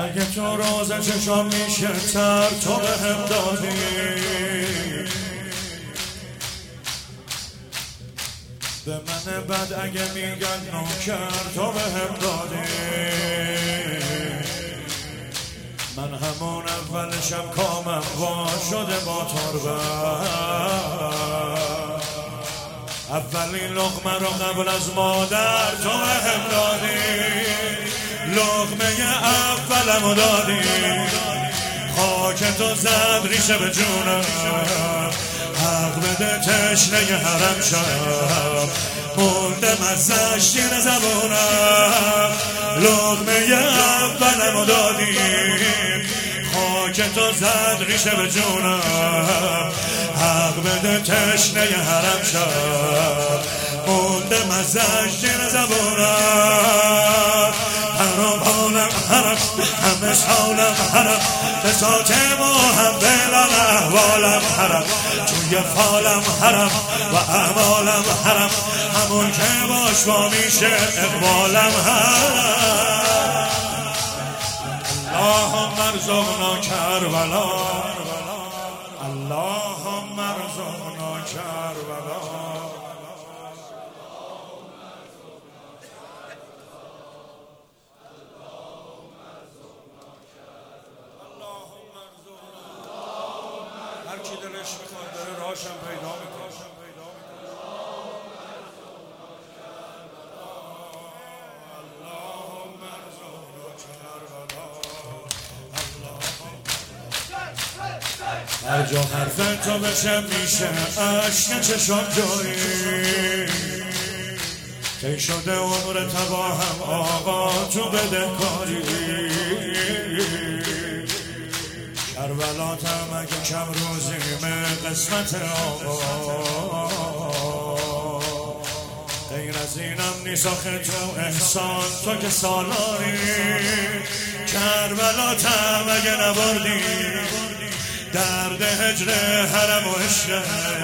اگه تو روز چشم میشه تر تو بهم دادی، به من بد اگه میگن نوکر تو بهم دادی. من همون اول شب کامم وا شده با تربت، اولین لقمه رو قبل از مادر تو بهم دادی، لقمه اولمو دادی، خاک تو زد ریشه به جونم، حق بده تشنه حرم شب موندم ازش زیر زبونم، لقمه اولمو دادی، خاک تو زد ریشه به جونم، حق بده تشنه حرم شب موندم ازش زیر زبونم. حرام حالم حرم همه سالم حرم، بساط ما هم بلال احوالم حرم، توی فالم حرم و احوالم حرم، همون که باش با میشه اقبالم حرم. اللهم ارزقنا کربلا، اللهم ارزقنا کربلا. هر کی دلش میخواد داره راهشم پیدا میکنه. هر جا حرف تو بشه میشه عشق چشم جاری، طی شده عمر تباهم آقا تو بدهکاری، کربلاتم اگه کم روزیمه قسمت آقا، غیر از اینم نیست آخه تو احسان تو که سالاری، کربلاتم اگه نبردی درد هجر حرم و عشق،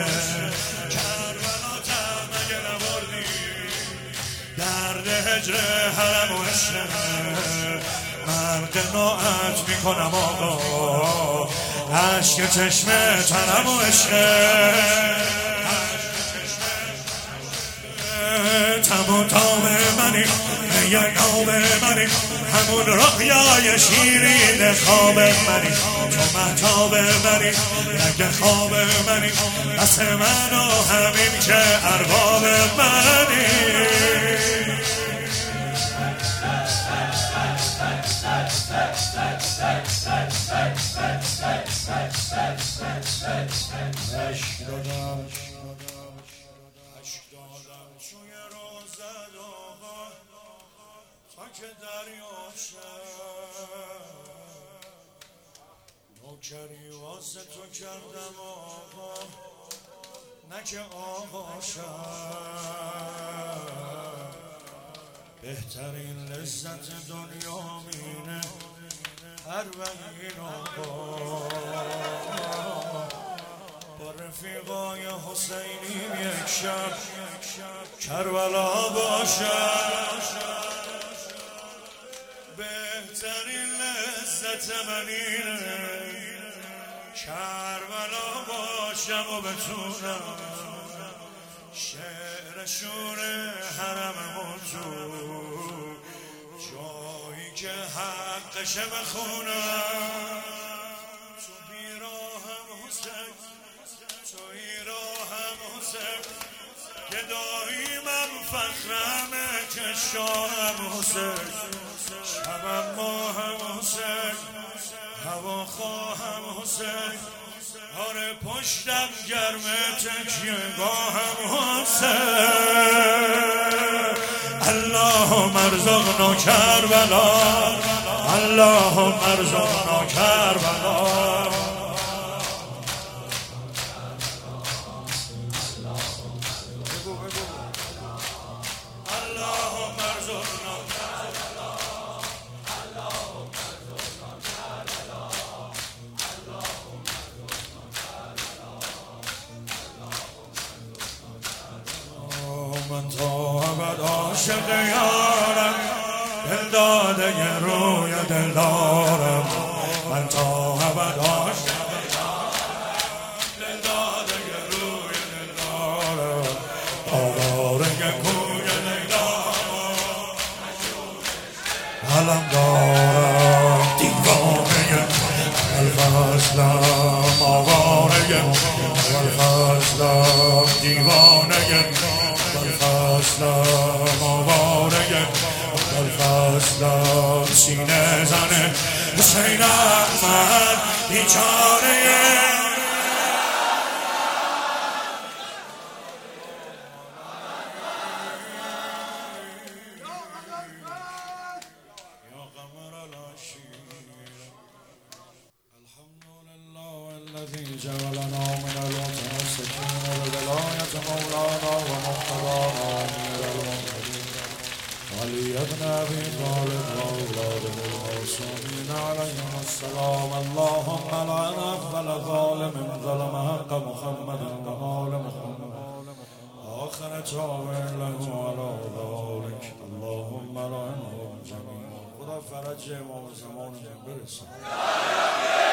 کربلاتم اگه نبردی درد هجر حرم و عشق، من قناعت میکنم آقا عشق چشم ترم و عشق، تم و تام منی یه نام منی، همون رویای شیرین خواب منی، تو مهتاب منی رنگ خواب منی، بس من و همین که ارباب منی. عشق دادم توی روزت آقا تا که دریا شد، نوکری واسه تو کردم آقا نه که آقا شد، بهترین لذت دنیا مینه اربعین آقا، با رفیقای حسینیم یک شب کربلا باشد، بهترین لذت من اینه کربلا باشم و بتونم شعر شور حرممون تو جایی که حقشه بخونم، تو بیراهم حسین توی راهم حسین، گداییمم فخرمه که شاهم حسین، شبم ماهم حسین، هوا خواهم حسین، آره پشتم گرمه تکیه گاهم حسین. اللهم ارزقنا کربلا، اللهم ارزقنا کربلا. من تا ابد عاشق یارم، دل داده روی دل دارم من تا ابد عاشق دل داده روی دل دارم آواره کوی لیلا علم دارم دیوانه الفصلم آواره الفصلم دیوانه الفصلم آواره الفصلم سینه زنه حسین احمد بیچاره الذي جعلنا من المتمسكين بولاية مولانا ومقتضانا أمير المؤمنين علي بن أبي طالب وأولاده المعصومين عليهم السلام اللهم لعن أفضل ظالم ظلم حق محمد وآل محمد آخر تابع له على ذلك اللهم لعنهم جميعا خدا فرج امام زمان برسان